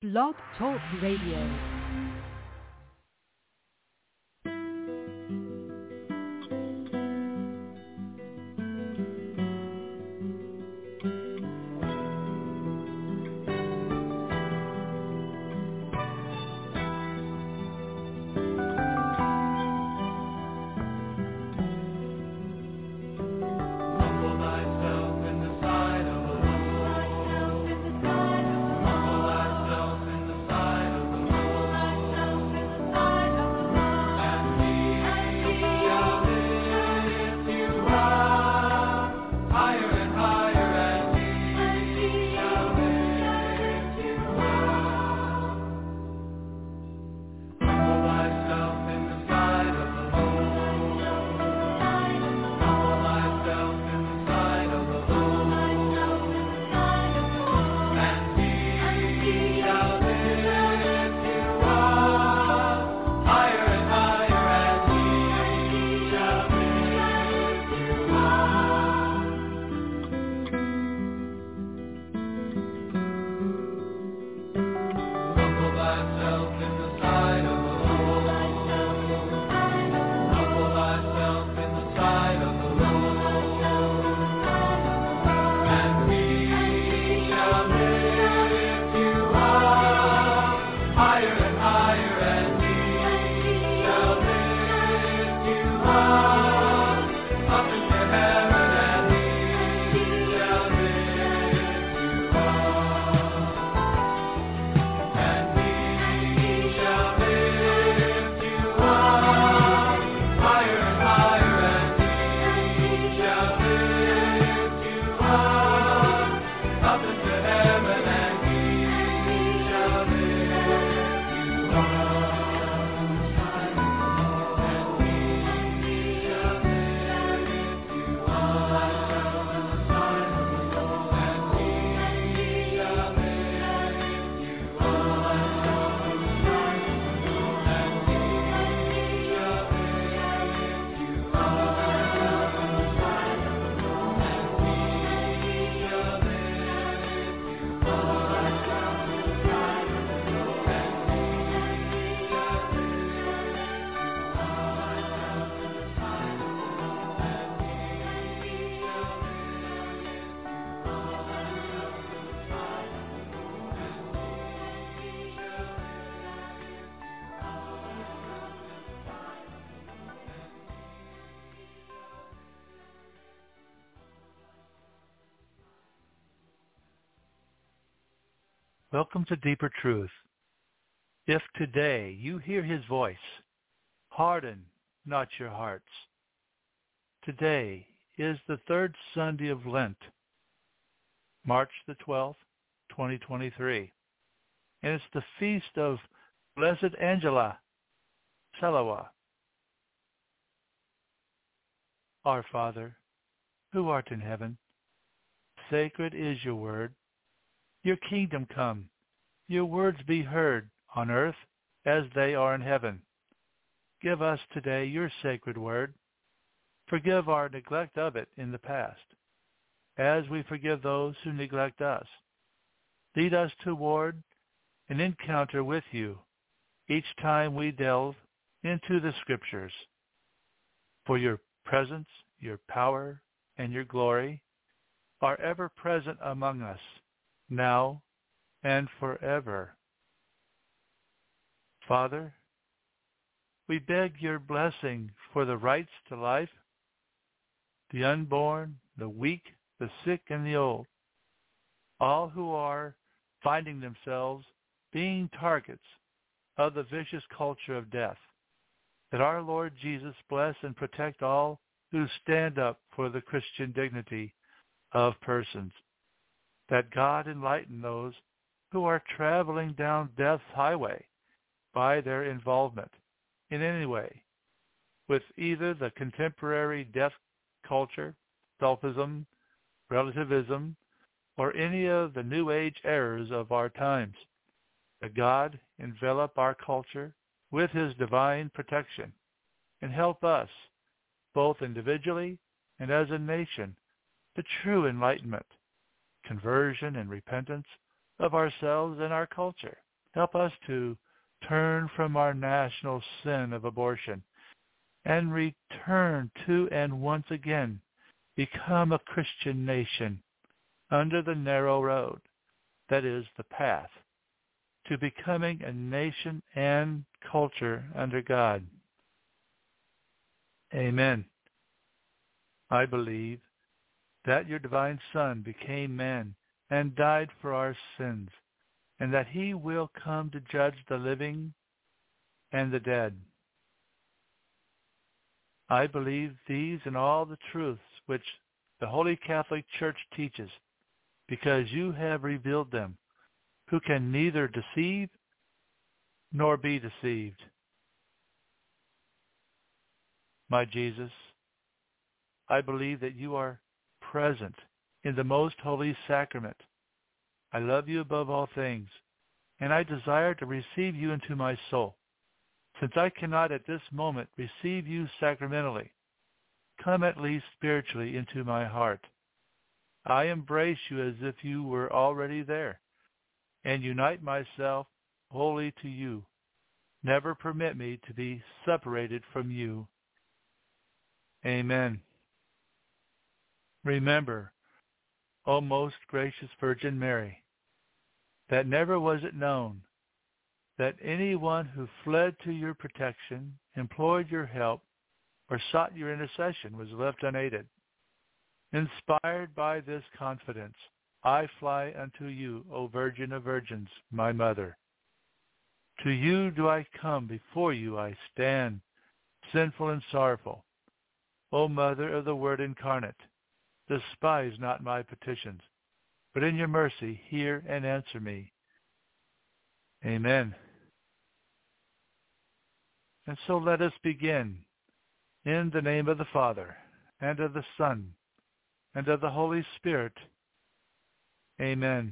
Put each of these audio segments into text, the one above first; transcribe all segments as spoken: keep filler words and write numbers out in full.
Blog Talk Radio. Welcome to Deeper Truth. If today you hear his voice, harden not your hearts. Today is the third Sunday of Lent, March the twelfth, twenty twenty-three, and it's the feast of Blessed Angela Selawa. Our Father, who art in heaven, sacred is your word. Your kingdom come, your words be heard on earth as they are in heaven. Give us today your sacred word. Forgive our neglect of it in the past, as we forgive those who neglect us. Lead us toward an encounter with you each time we delve into the Scriptures. For your presence, your power, and your glory are ever present among us, now and forever. Father, we beg your blessing for the rights to life, the unborn, the weak, the sick, and the old, all who are finding themselves being targets of the vicious culture of death, that our Lord Jesus bless and protect all who stand up for the Christian dignity of persons, that God enlighten those who are traveling down death's highway by their involvement in any way with either the contemporary death culture, selfism, relativism, or any of the New Age errors of our times. That God envelop our culture with his divine protection and help us, both individually and as a nation, to true enlightenment, conversion and repentance of ourselves and our culture, Help us to turn from our national sin of abortion and return to and once again become a Christian nation under the narrow road, that is the path, to becoming a nation and culture under God. Amen. I believe that your divine Son became man and died for our sins, and that he will come to judge the living and the dead. I believe these and all the truths which the Holy Catholic Church teaches, because you have revealed them, who can neither deceive nor be deceived. My Jesus, I believe that you are present in the most holy sacrament. I love you above all things, and I desire to receive you into my soul. Since I cannot at this moment receive you sacramentally, come at least spiritually into my heart. I embrace you as if you were already there, and unite myself wholly to you. Never permit me to be separated from you. Amen. Remember, O most gracious Virgin Mary, that never was it known that anyone who fled to your protection, implored your help, or sought your intercession was left unaided. Inspired by this confidence, I fly unto you, O Virgin of Virgins, my Mother. To you do I come, before you I stand, sinful and sorrowful. O Mother of the Word incarnate, despise not my petitions, but in your mercy hear and answer me. Amen. And so let us begin. In the name of the Father, and of the Son, and of the Holy Spirit. Amen.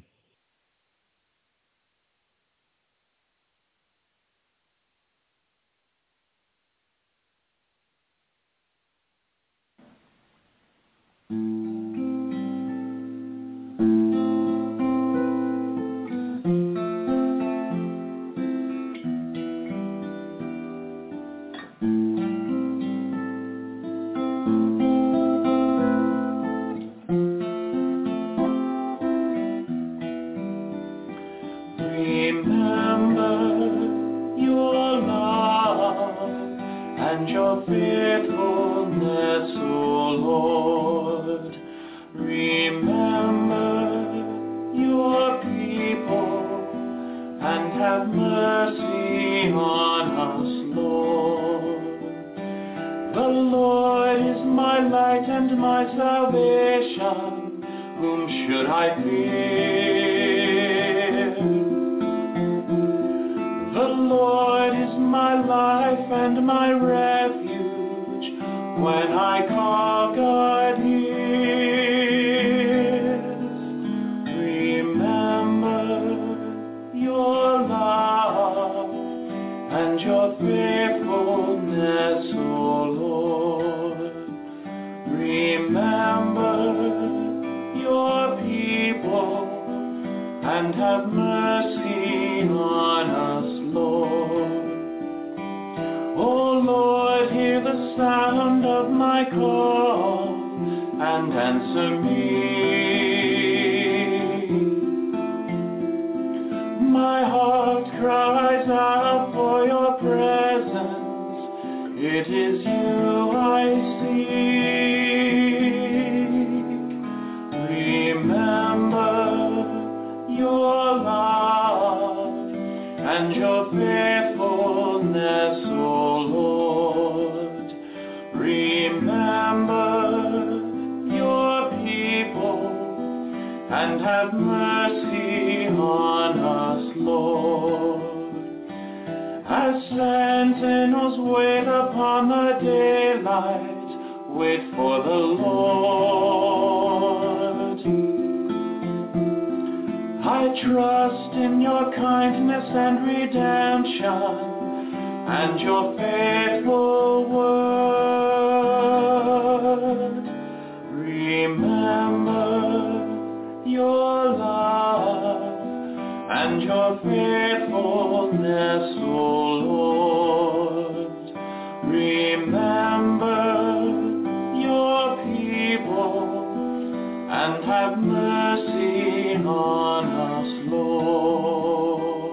and your faithfulness, O Lord. Remember your people and have mercy on us, Lord.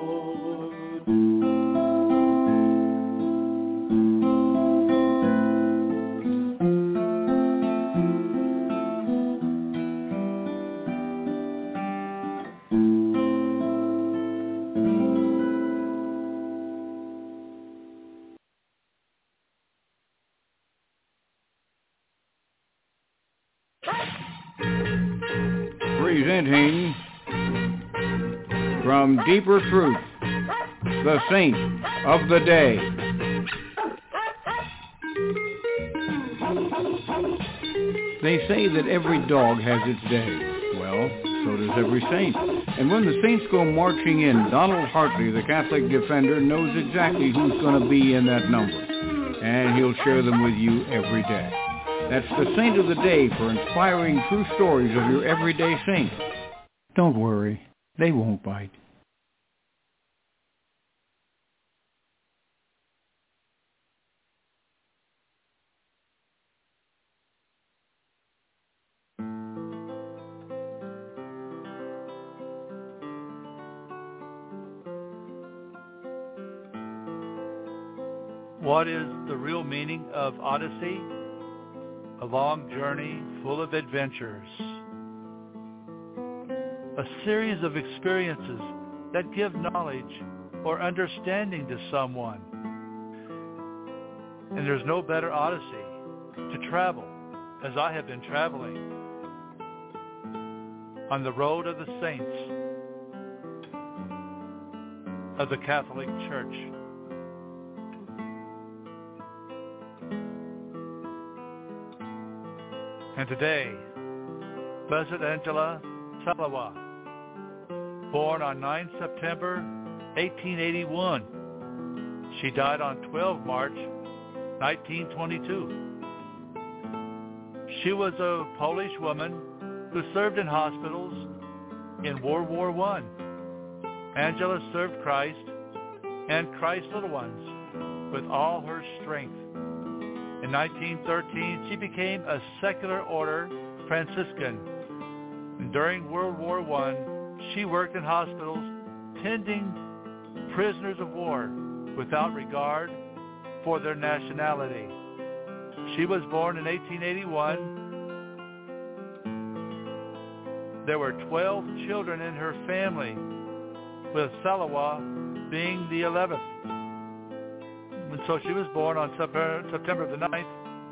Presenting from Deeper Truth, the Saint of the Day. They say that every dog has its day. Well, so does every saint. And when the saints go marching in, Donald Hartley, the Catholic defender, knows exactly who's going to be in that number. And he'll share them with you every day. That's the Saint of the Day for inspiring true stories of your everyday saint. Don't worry, they won't bite. What is the real meaning of Odyssey? A long journey full of adventures. A series of experiences that give knowledge or understanding to someone. And there's no better Odyssey to travel as I have been traveling on the road of the saints of the Catholic Church. And today, Blessed Angela Salawa, born on the ninth of September, eighteen eighty-one. She died on the twelfth of March, nineteen twenty-two. She was a Polish woman who served in hospitals in World War One. Angela served Christ and Christ's little ones with all her strength. In nineteen thirteen, she became a secular order Franciscan. And during World War One, she worked in hospitals tending prisoners of war without regard for their nationality. She was born in eighteen eighty-one. There were twelve children in her family, with Salawa being the eleventh. And so she was born on September the ninth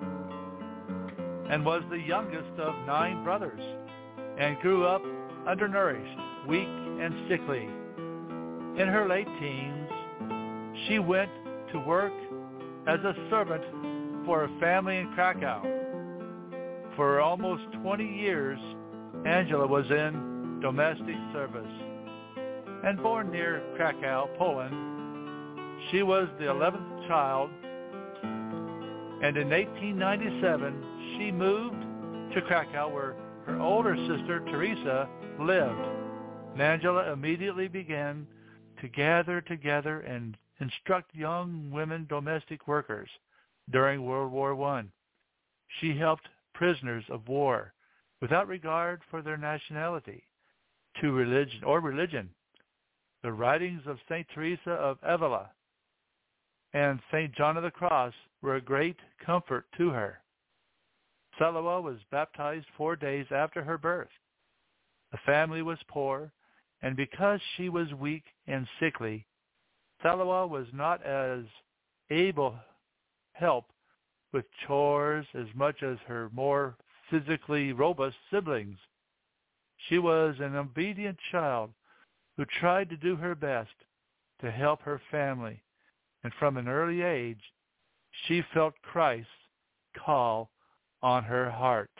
and was the youngest of nine brothers and grew up undernourished, weak, and sickly. In her late teens, she went to work as a servant for a family in Krakow. For almost twenty years, Angela was in domestic service. And born near Krakow, Poland, she was the eleventh child, and in eighteen ninety-seven, she moved to Krakow where her older sister, Teresa, lived. And Angela immediately began to gather together and instruct young women domestic workers during World War One. She helped prisoners of war without regard for their nationality to religion or religion. The writings of Saint Teresa of Avila and Saint John of the Cross were a great comfort to her. Salawa was baptized four days after her birth. The family was poor, and because she was weak and sickly, Salawa was not as able help with chores as much as her more physically robust siblings. She was an obedient child who tried to do her best to help her family, and from an early age, she felt Christ's call on her heart.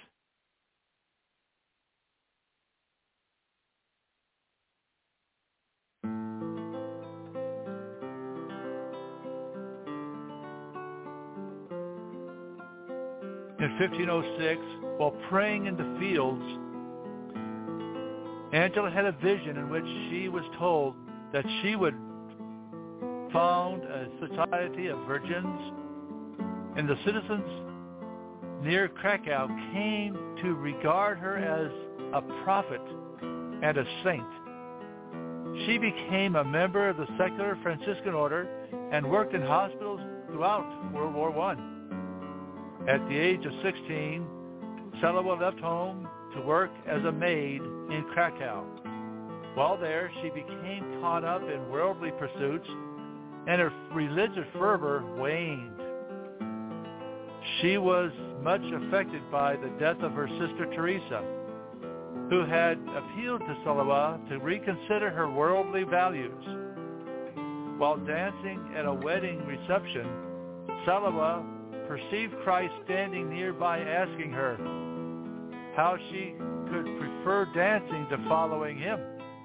In fifteen oh six, while praying in the fields, Angela had a vision in which she was told that she would found a society of virgins, and the citizens near Krakow came to regard her as a prophet and a saint. She became a member of the secular Franciscan order and worked in hospitals throughout World War One. At the age of sixteen, Salowa left home to work as a maid in Krakow. While there, she became caught up in worldly pursuits, and her religious fervor waned. She was much affected by the death of her sister Teresa, who had appealed to Salowa to reconsider her worldly values. While dancing at a wedding reception, Salowa perceived Christ standing nearby, asking her how she could prefer dancing to following him.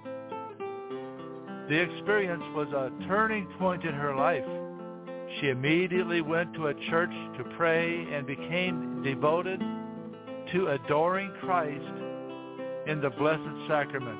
The experience was a turning point in her life. She immediately went to a church to pray and became devoted to adoring Christ in the Blessed Sacrament.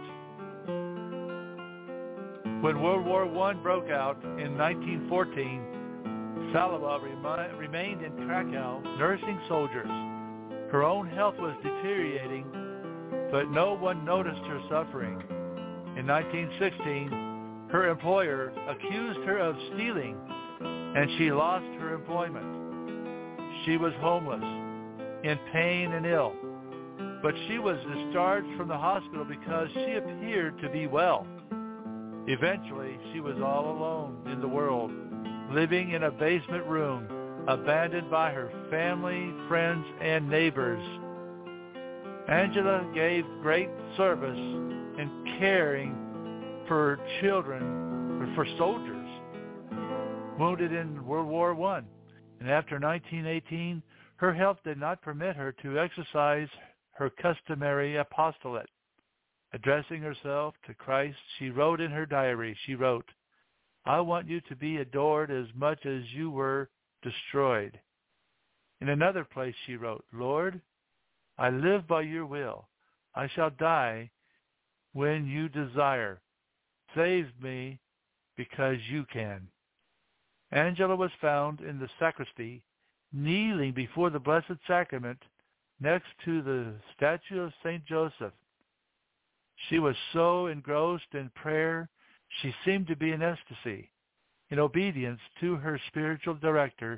When World War One broke out in nineteen fourteen, Salowa remi- remained in Krakow nursing soldiers. Her own health was deteriorating, but no one noticed her suffering. In nineteen sixteen, her employer accused her of stealing, and she lost her employment. She was homeless, in pain and ill, but she was discharged from the hospital because she appeared to be well. Eventually, she was all alone in the world, living in a basement room, abandoned by her family, friends, and neighbors. Angela gave great service in caring for children, for soldiers wounded in World War One. And after nineteen eighteen, her health did not permit her to exercise her customary apostolate. Addressing herself to Christ, she wrote in her diary, she wrote, "I want you to be adored as much as you were destroyed." In another place she wrote, "Lord, I live by your will. I shall die when you desire. Save me because you can." Angela was found in the sacristy, kneeling before the Blessed Sacrament next to the statue of Saint Joseph. She was so engrossed in prayer, she seemed to be in ecstasy, in obedience to her spiritual director.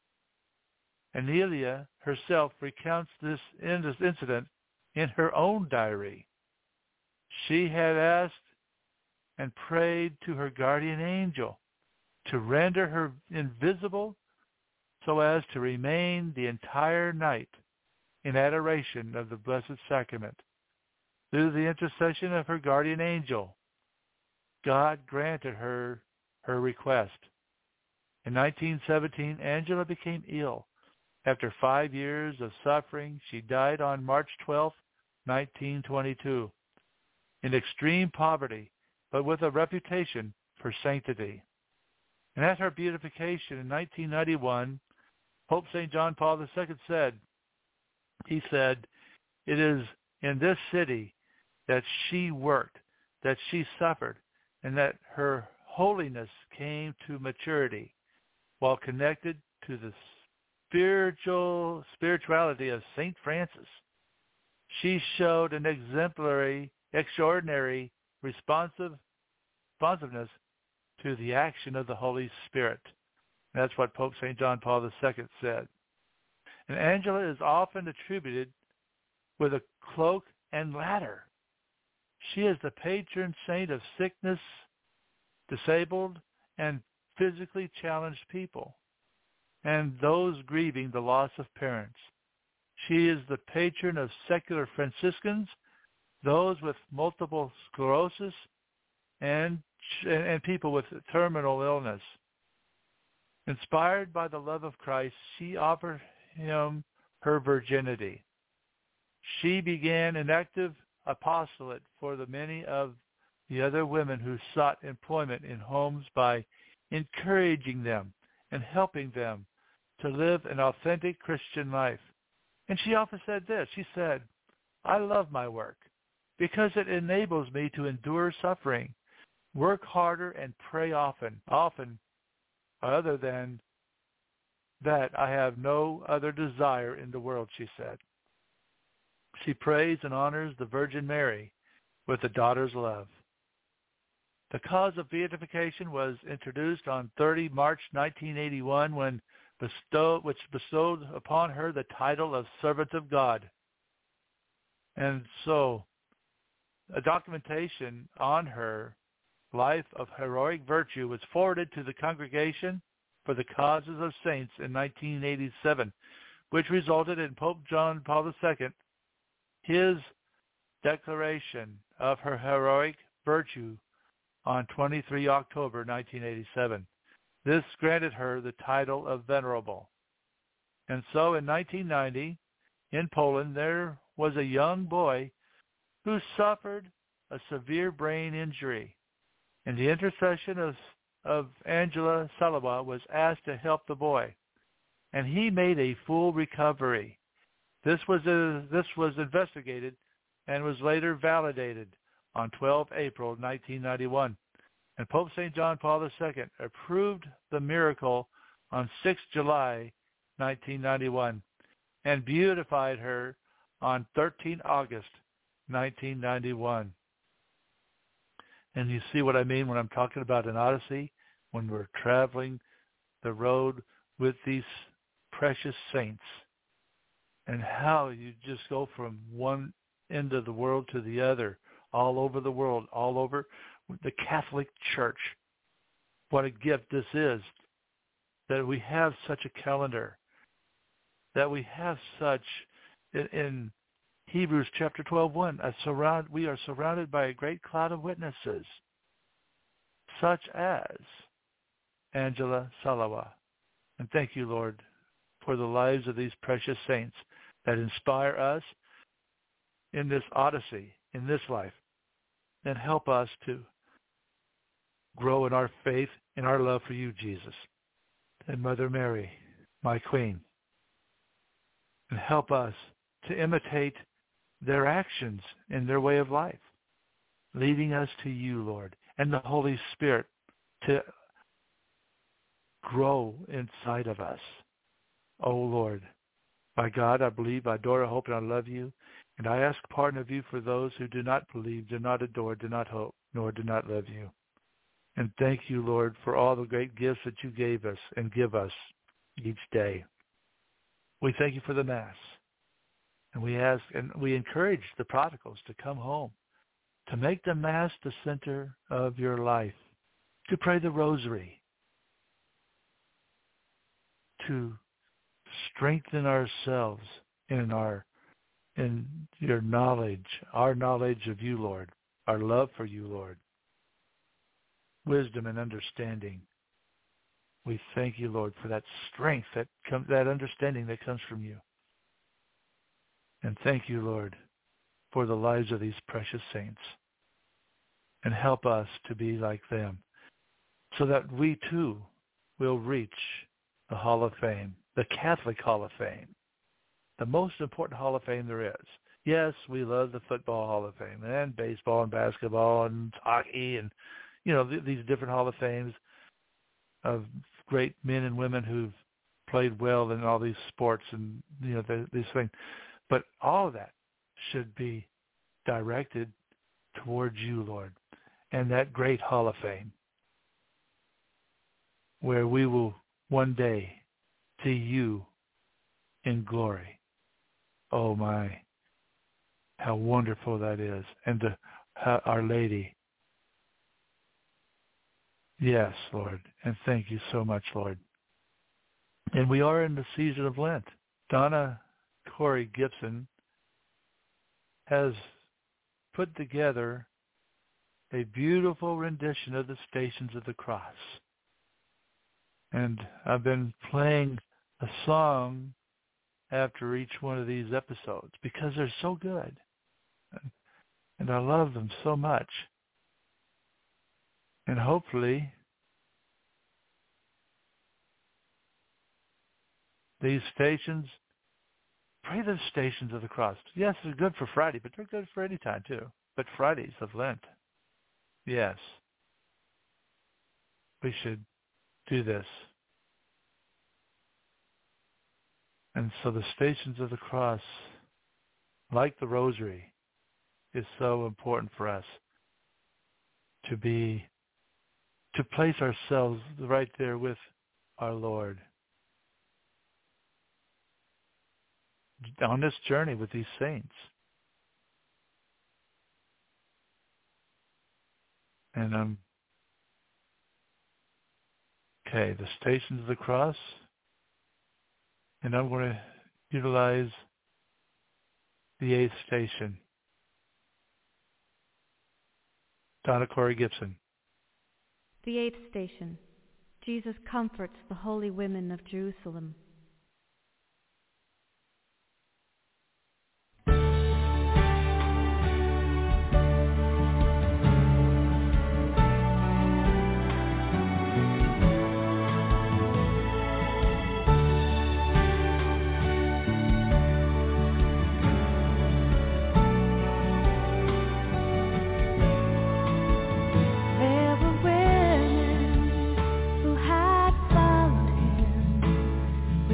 Anelia herself recounts this incident in her own diary. She had asked and prayed to her guardian angel to render her invisible so as to remain the entire night in adoration of the Blessed Sacrament. Through the intercession of her guardian angel, God granted her her request. In nineteen seventeen, Angela became ill. After five years of suffering, she died on March twelfth, nineteen twenty-two, in extreme poverty, but with a reputation for sanctity. And at her beatification in nineteen ninety-one, Pope Saint John Paul the Second said, he said, "It is in this city that she worked, that she suffered, and that her holiness came to maturity, while connected to the spiritual spirituality of Saint Francis. She showed an exemplary, extraordinary responsive, responsiveness to the action of the Holy Spirit." And that's what Pope Saint John Paul the Second said. And Angela is often attributed with a cloak and ladder. She is the patron saint of sickness, disabled, and physically challenged people, and those grieving the loss of parents. She is the patron of secular Franciscans, those with multiple sclerosis, and, and people with terminal illness. Inspired by the love of Christ, she offered him her virginity. She began an active apostolate for the many of the other women who sought employment in homes by encouraging them and helping them to live an authentic Christian life. And she often said this, she said, "I love my work because it enables me to endure suffering. Work harder and pray often. Often, other than that, I have no other desire in the world, she said. She prays and honors the Virgin Mary with a daughter's love. The cause of beatification was introduced on the thirtieth of March nineteen eighty-one when bestowed, which bestowed upon her the title of Servant of God. And so a documentation on her life of heroic virtue was forwarded to the Congregation for the Causes of Saints in nineteen eighty-seven, which resulted in Pope John Paul the Second, his declaration of her heroic virtue on the twenty-third of October nineteen eighty-seven. This granted her the title of Venerable. And so in nineteen ninety, in Poland, there was a young boy who suffered a severe brain injury. And the intercession of, of Angela Salawa was asked to help the boy. And he made a full recovery. This was, a, this was investigated and was later validated on the twelfth of April nineteen ninety-one. And Pope Saint John Paul the Second approved the miracle on the sixth of July nineteen ninety-one and beatified her on the thirteenth of August nineteen ninety-one. And you see what I mean when I'm talking about an odyssey, when we're traveling the road with these precious saints, and how you just go from one end of the world to the other, all over the world, all over the Catholic Church. What a gift this is, that we have such a calendar, that we have such, in, in Hebrews chapter twelve, one, a surround, we are surrounded by a great cloud of witnesses, such as Angela Salawa. And thank you, Lord, for the lives of these precious saints that inspire us in this odyssey, in this life, and help us to grow in our faith, in our love for you, Jesus, and Mother Mary, my Queen, and help us to imitate their actions in their way of life, leading us to you, Lord, and the Holy Spirit to grow inside of us. Oh, Lord, by God, I believe, I adore, I hope, and I love you, and I ask pardon of you for those who do not believe, do not adore, do not hope, nor do not love you. And thank you, Lord, for all the great gifts that you gave us and give us each day. We thank you for the Mass. And we ask and we encourage the prodigals to come home, to make the Mass the center of your life, to pray the Rosary, to strengthen ourselves in our in your knowledge, our knowledge of you, Lord, our love for you, Lord, wisdom and understanding. We thank you, Lord, for that strength, that com- that understanding that comes from you. And thank you, Lord, for the lives of these precious saints. And help us to be like them so that we too will reach the Hall of Fame, the Catholic Hall of Fame, the most important Hall of Fame there is. Yes, we love the Football Hall of Fame and baseball and basketball and hockey and, you know, th- these different Hall of Fames of great men and women who've played well in all these sports and, you know, the, these things. But all of that should be directed towards you, Lord, and that great Hall of Fame where we will one day see you in glory. Oh, my, how wonderful that is. And to, how Our Lady. Yes, Lord, and thank you so much, Lord. And we are in the season of Lent. Donna Corey Gibson has put together a beautiful rendition of the Stations of the Cross. And I've been playing a song after each one of these episodes because they're so good. And I love them so much. And hopefully these stations, pray the Stations of the Cross. Yes, they're good for Friday, but they're good for any time too. But Fridays of Lent, yes. we should do this. And so the Stations of the Cross, like the Rosary, is so important for us to be, to place ourselves right there with our Lord on this journey with these saints. And um, okay, the Stations of the Cross, and I'm going to utilize the eighth station. Donna Corey Gibson. The eighth station. Jesus comforts the holy women of Jerusalem. There were women who had followed him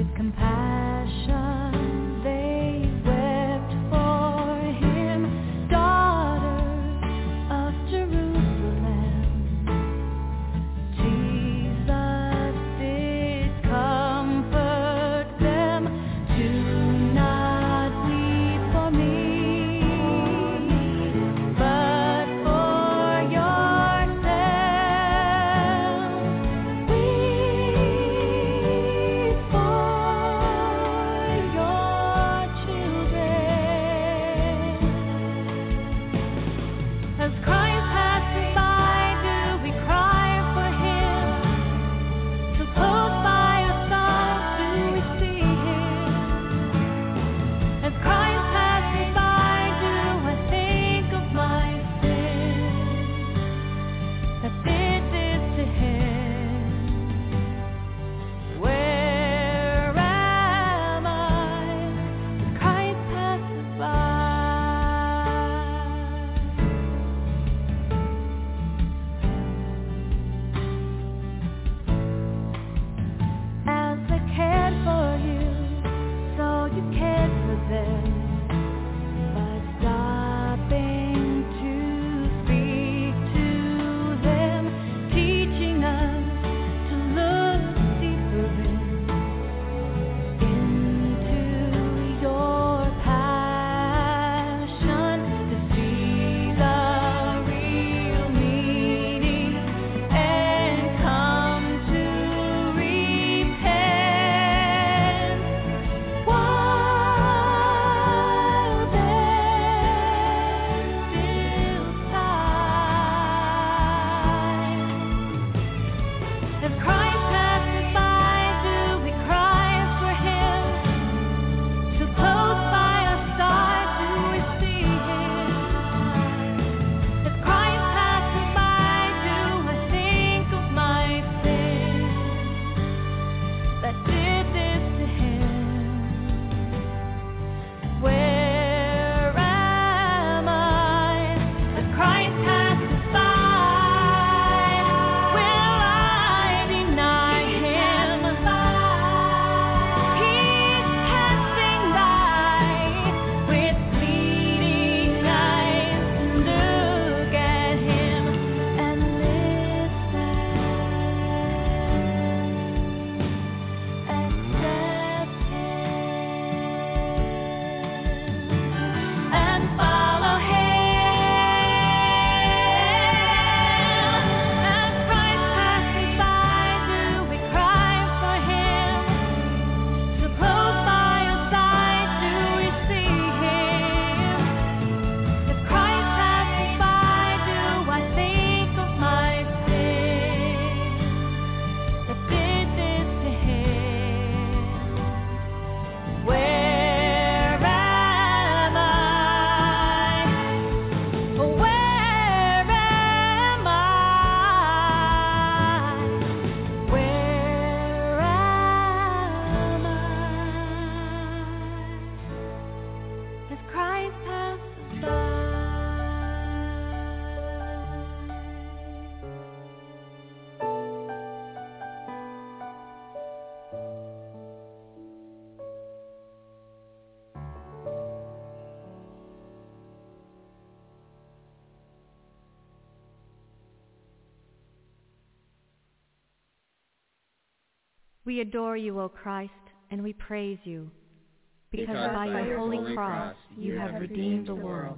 We adore you, O Christ, and we praise you, because, because by your holy, holy cross you have redeemed the world.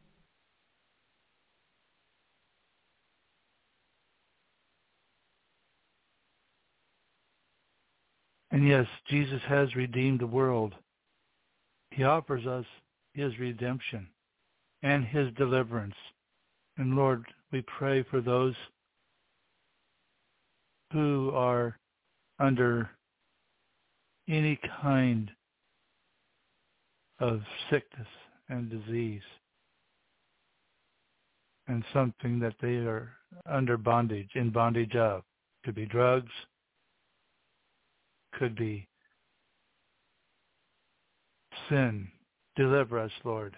And yes, Jesus has redeemed the world. He offers us his redemption and his deliverance. And Lord, we pray for those who are under any kind of sickness and disease and something that they are under bondage, in bondage of. Could be drugs, could be sin. Deliver us, Lord.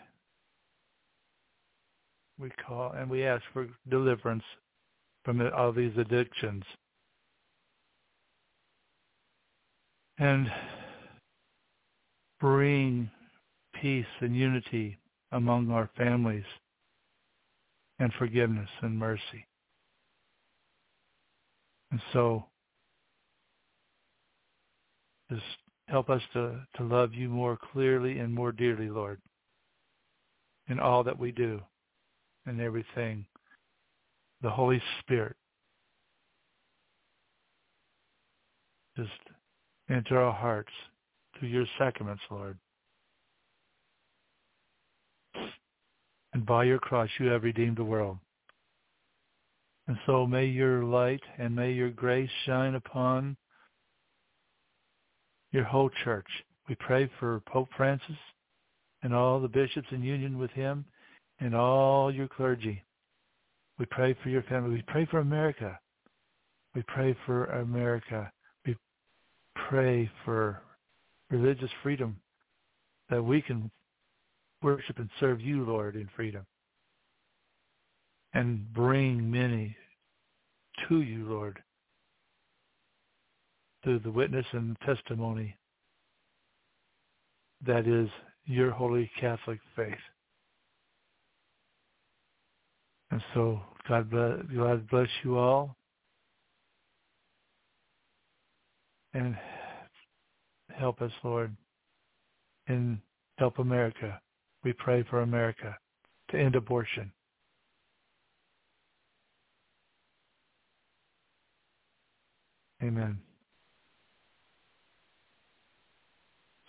We call and we ask for deliverance from all these addictions. And bring peace and unity among our families and forgiveness and mercy. And so just help us to, to love you more clearly and more dearly, Lord, in all that we do and everything. The Holy Spirit just enter our hearts through your sacraments, Lord. And by your cross you have redeemed the world. And so may your light and may your grace shine upon your whole church. We pray for Pope Francis and all the bishops in union with him and all your clergy. We pray for your family. We pray for America. We pray for America. We pray for religious freedom, that we can worship and serve you, Lord, in freedom, and bring many to you, Lord, through the witness and testimony that is your holy Catholic faith. And so God bless, God bless you all, and help us, Lord, and help America. We pray for America to end abortion. Amen.